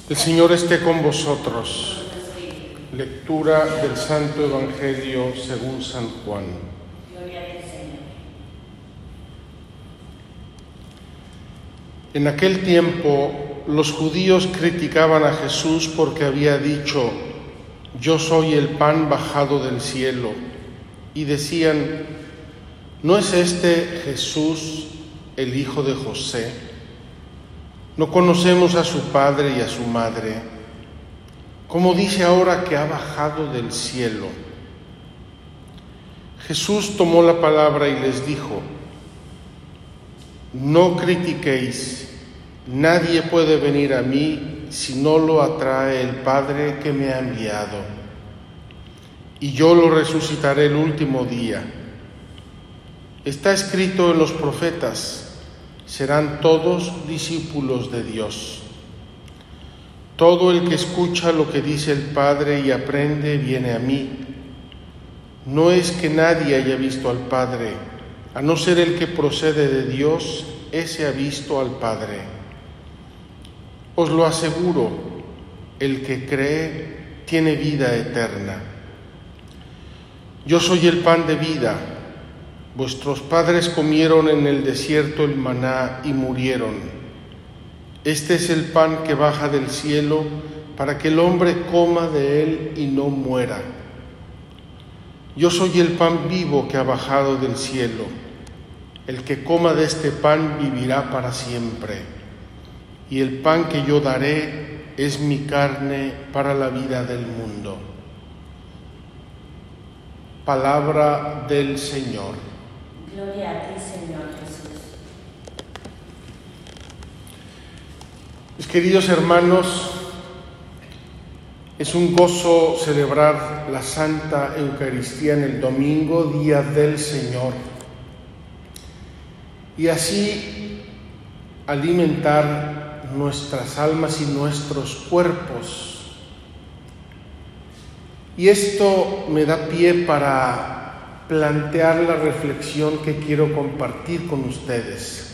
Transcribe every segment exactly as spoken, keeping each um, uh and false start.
El Señor esté con vosotros. Lectura del Santo Evangelio según San Juan. Gloria a ti, Señor. En aquel tiempo, los judíos criticaban a Jesús porque había dicho: «Yo soy el pan bajado del cielo», y decían: ¿no es este Jesús el hijo de José? ¿No conocemos a su padre y a su madre? ¿Cómo dice ahora que ha bajado del cielo? Jesús tomó la palabra y les dijo: «No critiquéis, nadie puede venir a mí si no lo atrae el Padre que me ha enviado, y yo lo resucitaré el último día. Está escrito en los profetas: serán todos discípulos de Dios. Todo el que escucha lo que dice el Padre y aprende viene a mí. No es que nadie haya visto al Padre, a no ser el que procede de Dios, ese ha visto al Padre. Os lo aseguro, el que cree tiene vida eterna. Yo soy el pan de vida. Vuestros padres comieron en el desierto el maná y murieron. Este es el pan que baja del cielo para que el hombre coma de él y no muera. Yo soy el pan vivo que ha bajado del cielo. El que coma de este pan vivirá para siempre. Y el pan que yo daré es mi carne para la vida del mundo». Palabra del Señor. Gloria a ti, Señor Jesús. Mis queridos hermanos, es un gozo celebrar la Santa Eucaristía en el domingo, día del Señor, y así alimentar nuestras almas y nuestros cuerpos. Y esto me da pie para plantear la reflexión que quiero compartir con ustedes.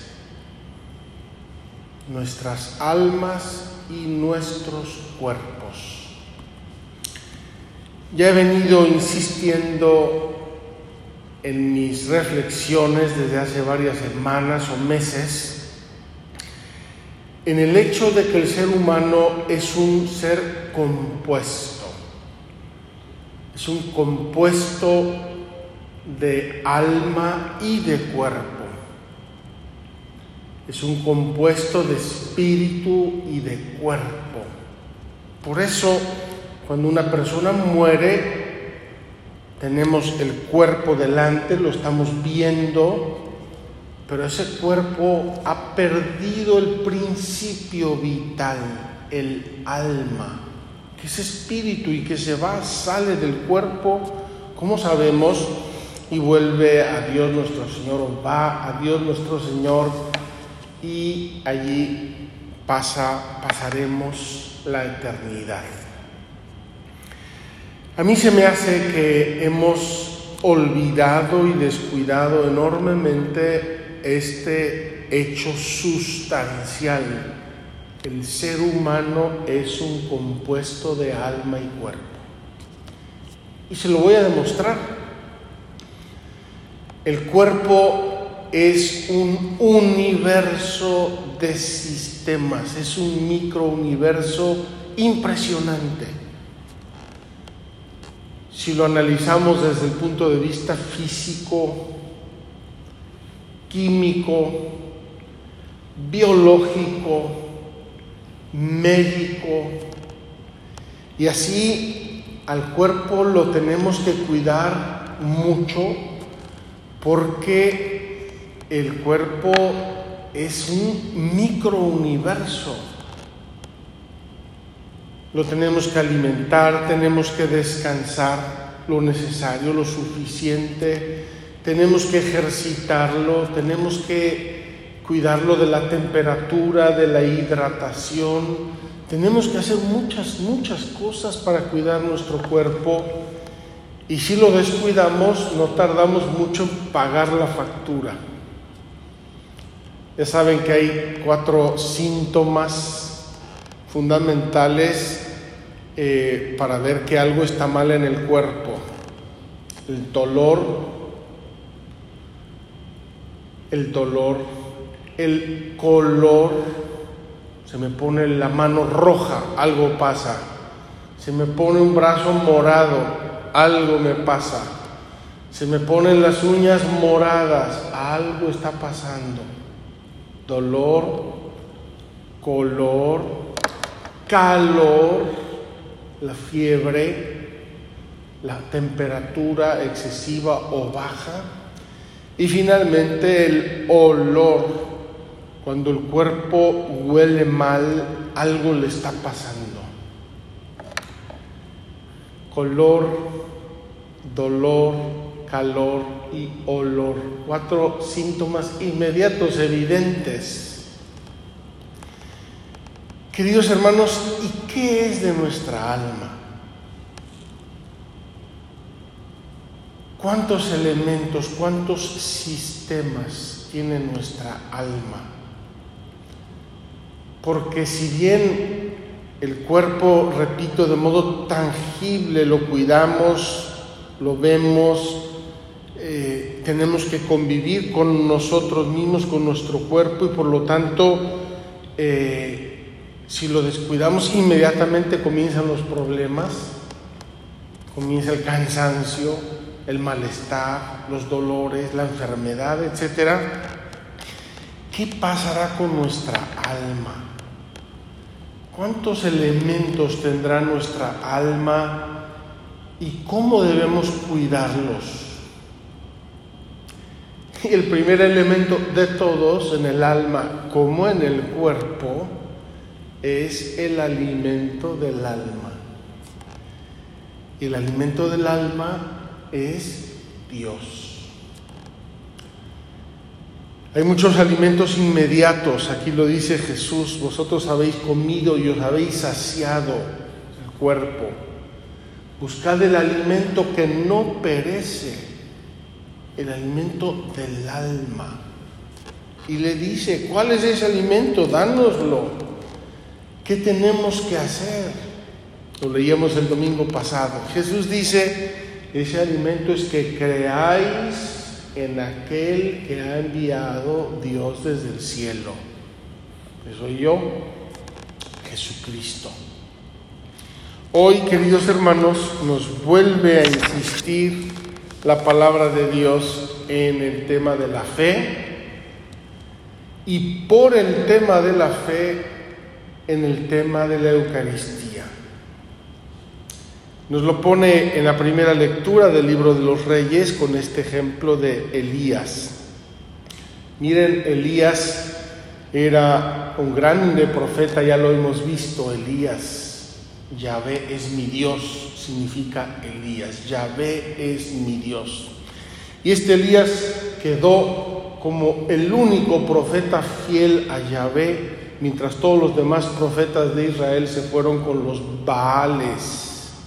Nuestras almas y nuestros cuerpos. Ya he venido insistiendo en mis reflexiones desde hace varias semanas o meses en el hecho de que el ser humano es un ser compuesto. Es un compuesto de alma y de cuerpo. Es un compuesto de espíritu y de cuerpo. Por eso, cuando una persona muere, tenemos el cuerpo delante, lo estamos viendo, pero ese cuerpo ha perdido el principio vital, el alma, que es espíritu y que se va, sale del cuerpo, ¿cómo sabemos? Y vuelve a Dios nuestro Señor, o va a Dios nuestro Señor, y allí pasa, pasaremos la eternidad. A mí se me hace que hemos olvidado y descuidado enormemente este hecho sustancial. El ser humano es un compuesto de alma y cuerpo. Y se lo voy a demostrar. El cuerpo es un universo de sistemas, es un microuniverso impresionante. Si lo analizamos desde el punto de vista físico, químico, biológico, médico, y así al cuerpo lo tenemos que cuidar mucho, porque el cuerpo es un microuniverso. Lo tenemos que alimentar, tenemos que descansar lo necesario, lo suficiente, tenemos que ejercitarlo, tenemos que cuidarlo de la temperatura, de la hidratación. Tenemos que hacer muchas, muchas cosas para cuidar nuestro cuerpo. Y si lo descuidamos, no tardamos mucho en pagar la factura. Ya saben que hay cuatro síntomas fundamentales eh, para ver que algo está mal en el cuerpo. El dolor, el dolor, el color, se me pone la mano roja, algo pasa. Se me pone un brazo morado, algo me pasa. Se me ponen las uñas moradas, algo está pasando. Dolor, color, calor, la fiebre, la temperatura excesiva o baja. Y finalmente el olor, cuando el cuerpo huele mal, algo le está pasando. Color, dolor, calor y olor. Cuatro síntomas inmediatos, evidentes. Queridos hermanos, ¿y qué es de nuestra alma? ¿Cuántos elementos, cuántos sistemas tiene nuestra alma? Porque si bien el cuerpo, repito, de modo tangible lo cuidamos, lo vemos, eh, tenemos que convivir con nosotros mismos, con nuestro cuerpo, y por lo tanto, eh, si lo descuidamos, inmediatamente comienzan los problemas, comienza el cansancio, el malestar, los dolores, la enfermedad, etcétera. ¿Qué pasará con nuestra alma? ¿Cuántos elementos tendrá nuestra alma y cómo debemos cuidarlos? Y el primer elemento de todos, en el alma como en el cuerpo, es el alimento del alma. Y el alimento del alma es Dios. Hay muchos alimentos inmediatos, aquí lo dice Jesús: vosotros habéis comido y os habéis saciado el cuerpo. Buscad el alimento que no perece, el alimento del alma. Y le dice: ¿cuál es ese alimento? Dánoslo. ¿Qué tenemos que hacer? Lo leíamos el domingo pasado. Jesús dice: ese alimento es que creáis en aquel que ha enviado Dios desde el cielo. Que soy yo, Jesucristo. Hoy, queridos hermanos, nos vuelve a insistir la palabra de Dios en el tema de la fe, y por el tema de la fe, en el tema de la Eucaristía. Nos lo pone en la primera lectura del libro de los Reyes con este ejemplo de Elías. Miren, Elías era un grande profeta, ya lo hemos visto. Elías, Yahvé es mi Dios, significa Elías. Yahvé es mi Dios. Y este Elías quedó como el único profeta fiel a Yahvé, mientras todos los demás profetas de Israel se fueron con los Baales.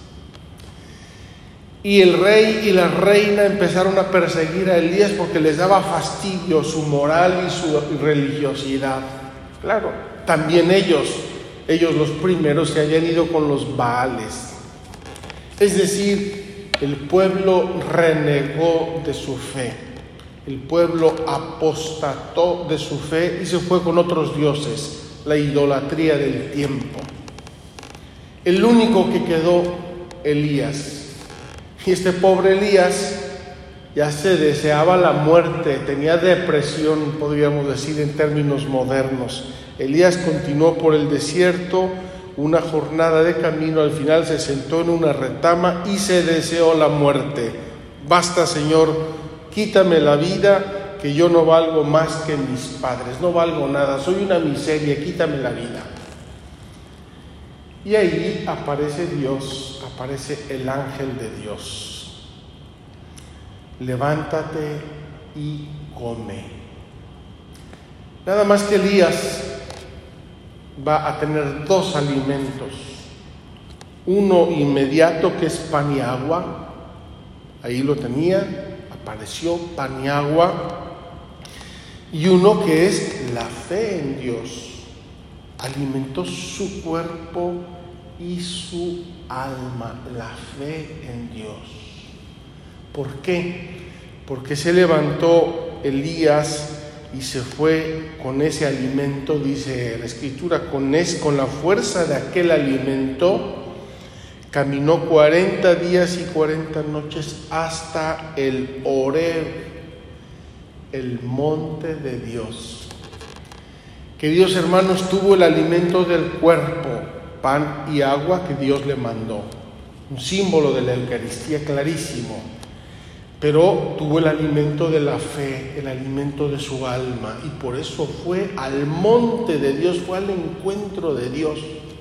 Y el rey y la reina empezaron a perseguir a Elías porque les daba fastidio su moral y su religiosidad. Claro, también ellos, ellos los primeros se habían ido con los Baales. Es decir, el pueblo renegó de su fe. El pueblo apostató de su fe y se fue con otros dioses, la idolatría del tiempo. El único que quedó, Elías. Y este pobre Elías ya se deseaba la muerte, tenía depresión, podríamos decir en términos modernos. Elías continuó por el desierto una jornada de camino, al final se sentó en una retama y se deseó la muerte. Basta, Señor, quítame la vida, que yo no valgo más que mis padres, no valgo nada, soy una miseria, quítame la vida. Y ahí aparece Dios, aparece el ángel de Dios. Levántate y come. Nada más que Elías va a tener dos alimentos. Uno inmediato, que es pan y agua. Ahí lo tenía, apareció pan y agua. Y uno que es la fe en Dios. alimentó su cuerpo y su alma, la fe en Dios. ¿Por qué? Porque se levantó Elías y se fue con ese alimento, dice la Escritura, con, es, con la fuerza de aquel alimento, caminó cuarenta días y cuarenta noches hasta el Horeb, el monte de Dios. Queridos hermanos, tuvo el alimento del cuerpo, pan y agua que Dios le mandó, un símbolo de la Eucaristía clarísimo. Pero tuvo el alimento de la fe, el alimento de su alma, y por eso fue al monte de Dios, fue al encuentro de Dios,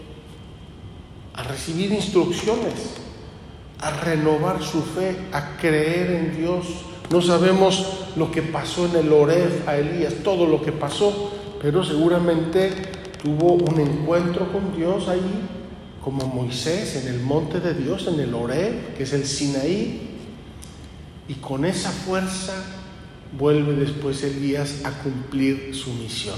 a recibir instrucciones, a renovar su fe, a creer en Dios. No sabemos lo que pasó en el Horeb a Elías, todo lo que pasó, pero seguramente tuvo un encuentro con Dios ahí, como Moisés en el monte de Dios, en el Horeb, que es el Sinaí. Y con esa fuerza vuelve después Elías a cumplir su misión.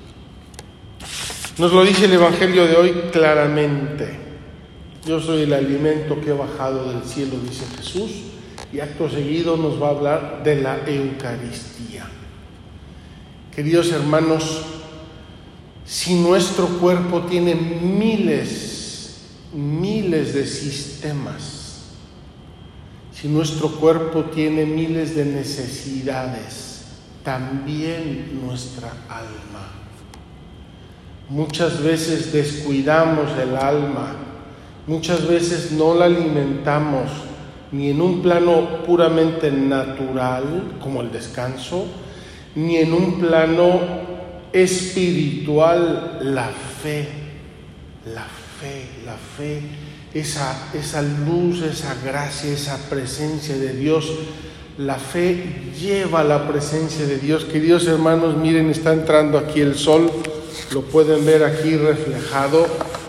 Nos lo dice el Evangelio de hoy claramente. Yo soy el alimento que he bajado del cielo, dice Jesús, y acto seguido nos va a hablar de la Eucaristía. Queridos hermanos, si nuestro cuerpo tiene miles, miles de sistemas, si nuestro cuerpo tiene miles de necesidades, también nuestra alma. Muchas veces descuidamos el alma, muchas veces no la alimentamos ni en un plano puramente natural, como el descanso, ni en un plano espiritual, la fe, la fe, la fe. Esa, esa luz, esa gracia, esa presencia de Dios. La fe lleva a la presencia de Dios. Queridos hermanos, miren, está entrando aquí el sol, lo pueden ver aquí reflejado.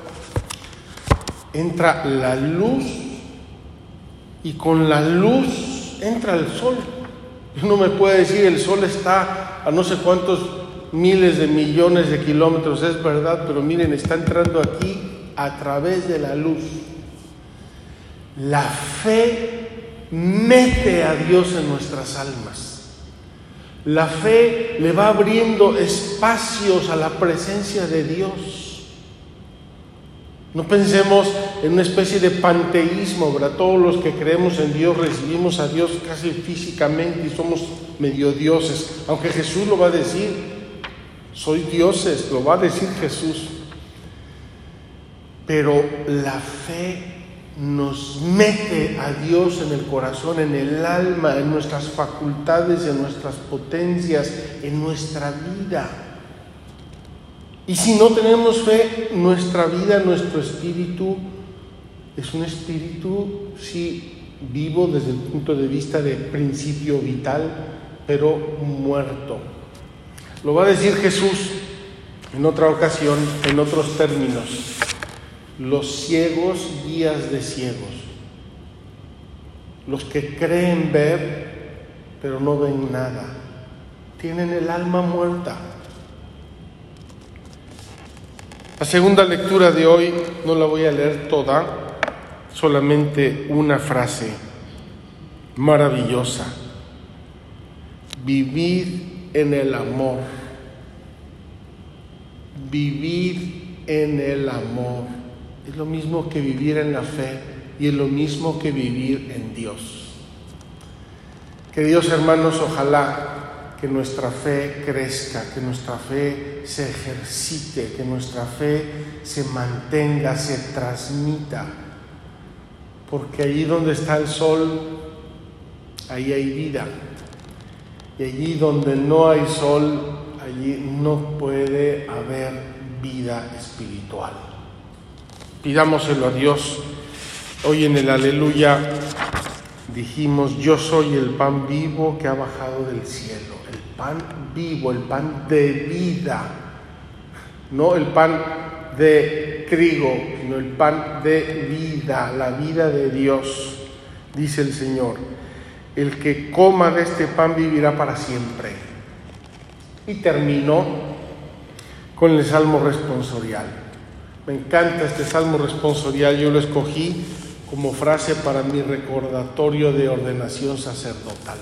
Entra la luz y con la luz entra el sol. Uno me puede decir, el sol está a no sé cuántos miles de millones de kilómetros, es verdad, pero miren, está entrando aquí a través de la luz. La fe mete a Dios en nuestras almas. La fe le va abriendo espacios a la presencia de Dios. No pensemos en una especie de panteísmo, ¿verdad? Todos los que creemos en Dios recibimos a Dios casi físicamente y somos medio dioses. Aunque Jesús lo va a decir, soy dioses, lo va a decir Jesús. Pero la fe nos mete a Dios en el corazón, en el alma, en nuestras facultades, en nuestras potencias, en nuestra vida. Y si no tenemos fe, nuestra vida, nuestro espíritu, es un espíritu, sí, vivo desde el punto de vista de principio vital, pero muerto. Lo va a decir Jesús en otra ocasión, en otros términos. Los ciegos, guías de ciegos. Los que creen ver, pero no ven nada. Tienen el alma muerta. La segunda lectura de hoy no la voy a leer toda, solamente una frase maravillosa. Vivid en el amor. Vivid en el amor. Es lo mismo que vivir en la fe y es lo mismo que vivir en Dios. Queridos hermanos, ojalá que nuestra fe crezca, que nuestra fe se ejercite, que nuestra fe se mantenga, se transmita. Porque allí donde está el sol, ahí hay vida. Y allí donde no hay sol, allí no puede haber vida espiritual. Pidámoselo a Dios. Hoy en el Aleluya dijimos, yo soy el pan vivo que ha bajado del cielo. El pan vivo, el pan de vida. No el pan de trigo, sino el pan de vida, la vida de Dios, dice el Señor. El que coma de este pan vivirá para siempre. Y terminó con con el Salmo responsorial. Me encanta este Salmo responsorial, yo lo escogí como frase para mi recordatorio de ordenación sacerdotal.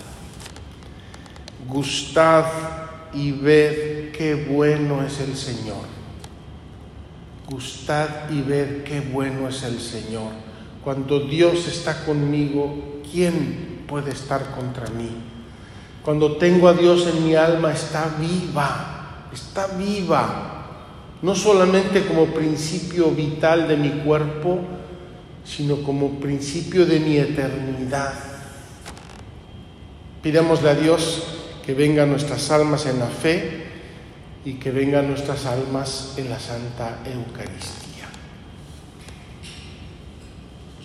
Gustad y ved qué bueno es el Señor. Gustad y ved qué bueno es el Señor. Cuando Dios está conmigo, ¿quién puede estar contra mí? Cuando tengo a Dios en mi alma, está viva, está viva. No solamente como principio vital de mi cuerpo, sino como principio de mi eternidad. Pidámosle a Dios que vengan nuestras almas en la fe y que vengan nuestras almas en la Santa Eucaristía.